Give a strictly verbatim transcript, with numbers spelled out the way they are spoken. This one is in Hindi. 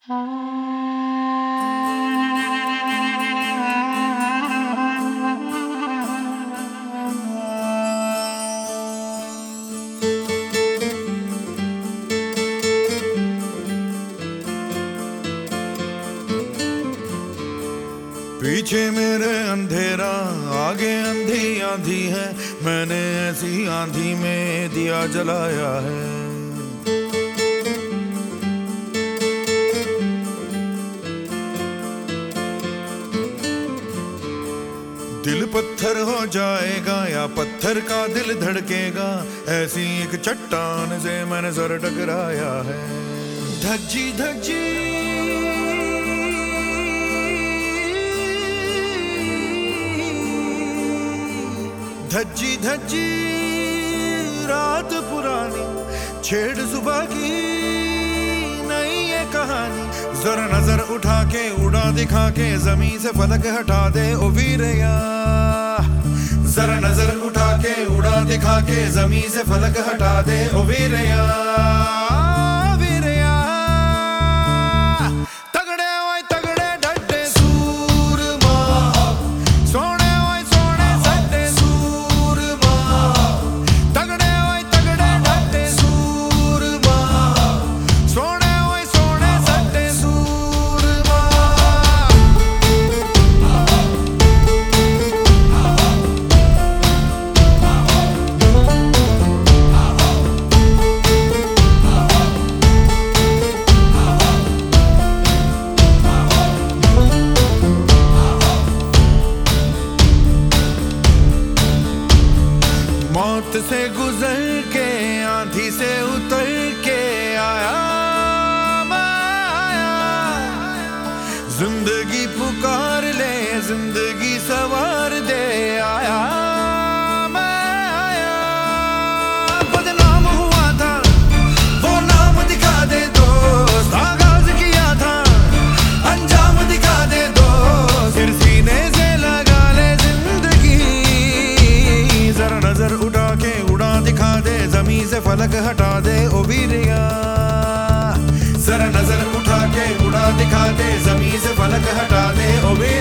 पीछे मेरे अंधेरा आगे अंधी आंधी है, मैंने ऐसी आंधी में दिया जलाया है। दिल पत्थर हो जाएगा या पत्थर का दिल धड़केगा, ऐसी एक चट्टान से मैंने सर टकराया है। धज्जी धज्जी धज्जी धज्जी रात पुरानी, छेड़ सुबह की नई ये कहानी। जरा नजर उठा के उड़ा दिखा के जमीन से फलक हटा दे ओ वीरया। जरा नजर उठा के उड़ा दिखा के जमीन से फलक हटा दे ओ वीरया। मौत से गुजर के आंधी से उतर के आया मैं आया। जिंदगी पुकार ले जिंदगी सवार दे आया मैं आया। बदनाम हुआ था वो नाम दिखा दे दोस्त, आगाज किया था अंजाम दिखा दे दोस्त। फिर सीने से लगा ले जिंदगी, जरा नजर उठा के उड़ा दिखा दे जमीन से फलक हटा दे ओ वीरया। जरा नजर उठा के उड़ा दिखा दे जमीन से फलक हटा दे ओ वीरया।